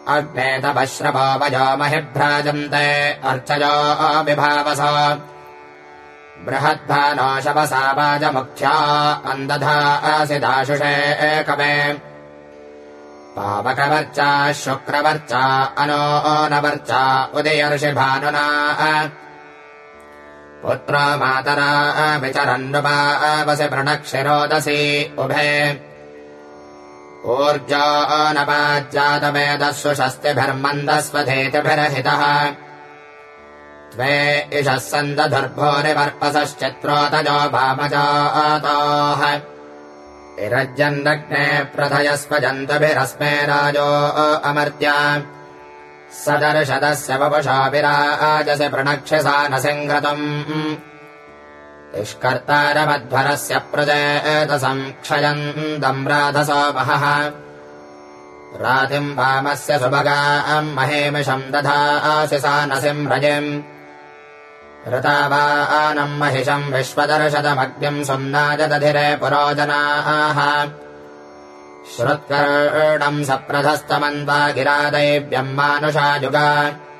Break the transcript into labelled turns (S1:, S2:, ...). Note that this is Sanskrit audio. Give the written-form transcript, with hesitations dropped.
S1: अग्ने तपश्रवो वयो महिभ्राजन्ते अर्चयो विभावस बृहद्भानो शवसा वाजमुख्या अन्दधासि दाशुषे कवे पावकवर्चा शुक्रवर्चा अनो नवर्चा उदयर्षिभानुना पुत्रो मातरा विचरन्नुपावसि प्रणक्षिरोदसी उभे ऊर्जो नवाज्जातवेदस्सु शस्तिभिर्मन्दस्वधेतिभिर्हितः त्वे इषः सन्दधुर्भोरिवर्पसश्चित्रोतजो भामजातोः इरज्जन्नग्ने प्रथयस्वजन्तभिरस्मे राजो अमर्त्या सदर्शदस्य वपुषा विराजसि प्रणक्षसा न सिङ्घ्रतम् इष्कर्तारमध्वरस्य प्रजेतसम् क्षयन्तम् राधसो महः रातिम् वामस्य सुभगाम् महेमिषम् दधासि सानसिम् रजिम् ऋतावानम् महिषम् विश्वदर्शदमग्निम् सुम्नाजदधिरे पुरोजनाः श्रुत्कर्णम् सप्रधस्तमन्वा गिरादैव्यम् मानुषायुगा